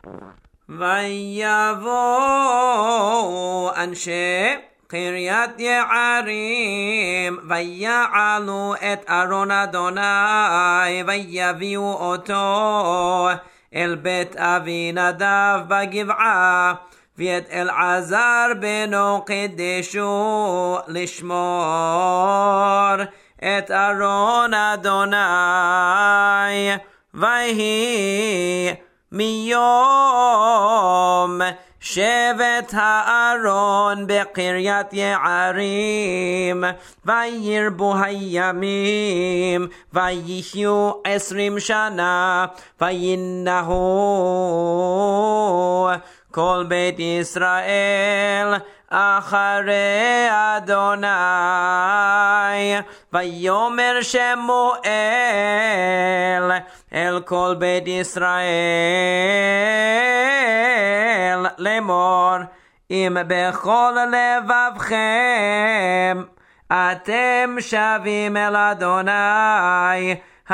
ויבואו אנשי קריית יערים ויעלו את ארון אדוני ויביאו אותו אל בית אבינדב בגבעה ואת אלעזר בנו קדשו לשמור את ארון אדוני ויהי מיום שבט הארון בקריית יערים וירבו הימים ויחיו 20 שנה וינהו כל בית ישראל אחרי אדוני ויאמר שמואל אל כל בית ישראל לאמור אם בכל לבבכם אתם שבים אל אדוני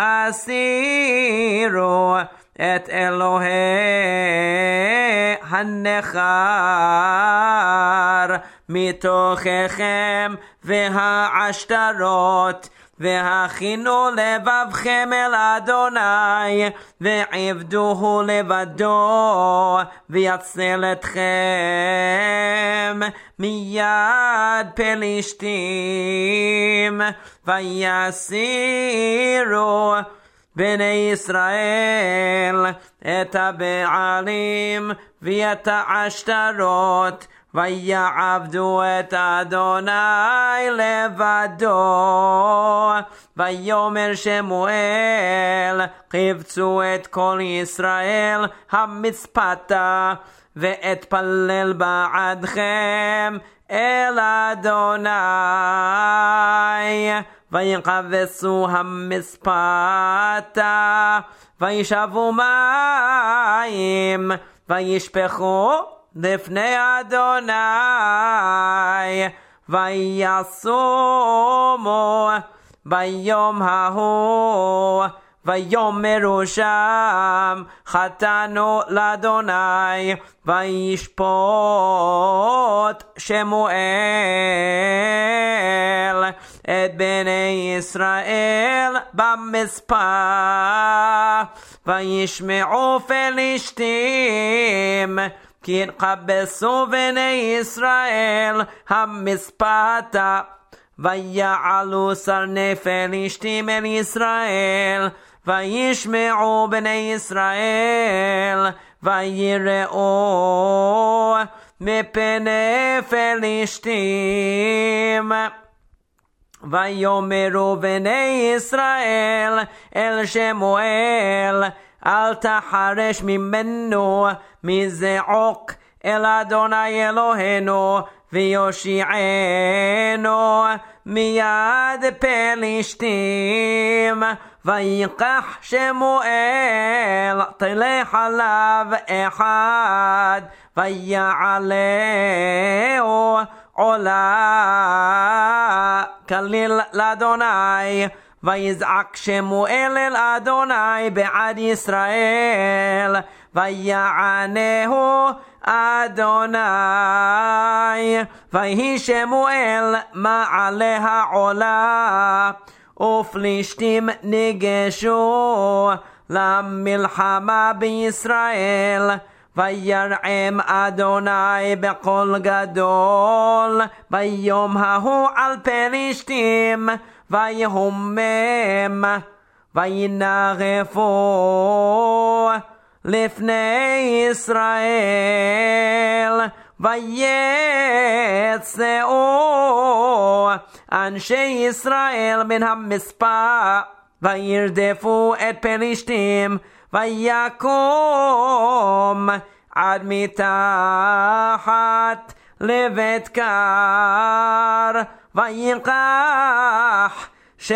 הסירו את אלוהי הנכר מתוככם והעשתרות והכינו לבבכם אל אדוני ועבדוהו לבדו ויצל אתכם מיד פלישתים ויסירו בני ישראל את הבעלים ואת העשתרות ויעבדו את אדוני לבדו ויאמר שמואל קבצו את כל ישראל המצפתה ואתפלל בעדכם אל אדוני ויקבצו המספתה וישאבו מים וישפכו לפני אדוני ויסומו ביום ההוא ויאמרו שם חטאנו לאדוני וישפוט שמואל את בני ישראל במספה וישמעו פלישתים כי התקבצו בני ישראל המספתה ויעלו סרני פלישתים אל ישראל וישמעו בני ישראל ויראו מפני פלישתים ויאמרו בני ישראל אל שמואל אל תחרש ממנו מזעוק אל אדוני אלוהינו ויושיענו מיד פלישתים ויקח שמואל תלי חלב אחד ויעלהו עולה כליל לאדוני ויזעק שמואל אל אדוני בעד ישראל ויענהו אדוני ויהי שמואל מעלה העולה ופלישתים ניגשו למלחמה בישראל וירעם אדוני בקול גדול ביום ההוא על פלישתים ויהומם וינגפו לפני ישראל ויצאו אנשי ישראל מן המספה וירדפו את פלישתים ויקום עד מתחת לבית קר ויקח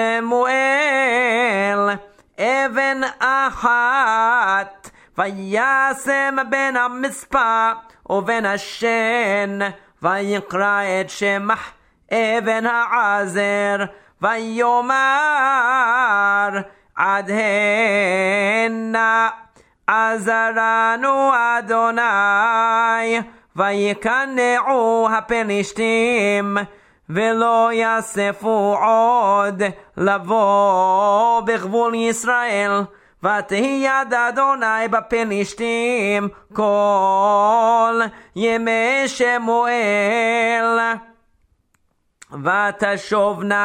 שמואל אבן אחת וישם בין המספה ובין השן ויקרא את שמה אבן העזר ויאמר עד הנה עזרנו אדוני, ויקנעו הפלישתים, ולא יאספו עוד לבוא בגבול ישראל. ותהי יד אדוני בפלישתים כל ימי שמואל, ותשובנה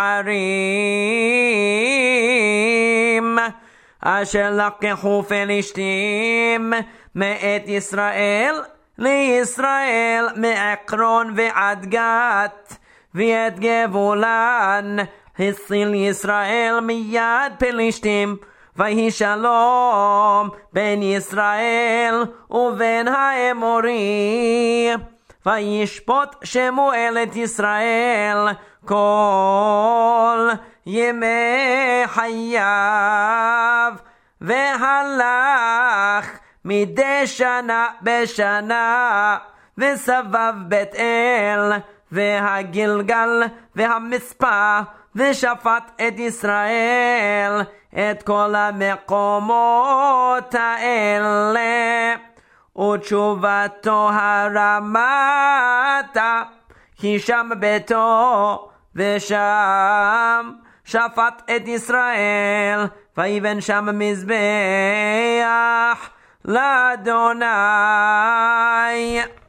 הערים אשר לקחו פלישתים מאת ישראל לישראל, מעקרון ועד גת, ואת גבולן הציל ישראל מיד פלישתים. ויהי שלום בין ישראל ובין האמורים, וישפוט שמואל את ישראל כל ימי חייו, והלך מדי שנה בשנה, וסבב בית אל והגלגל והמצפה, ושפט את ישראל את כל המקומות האלה. ותשובתו הרמתה, כי שם ביתו, ושם שפט את ישראל, ויבן שם מזבח לאדוני.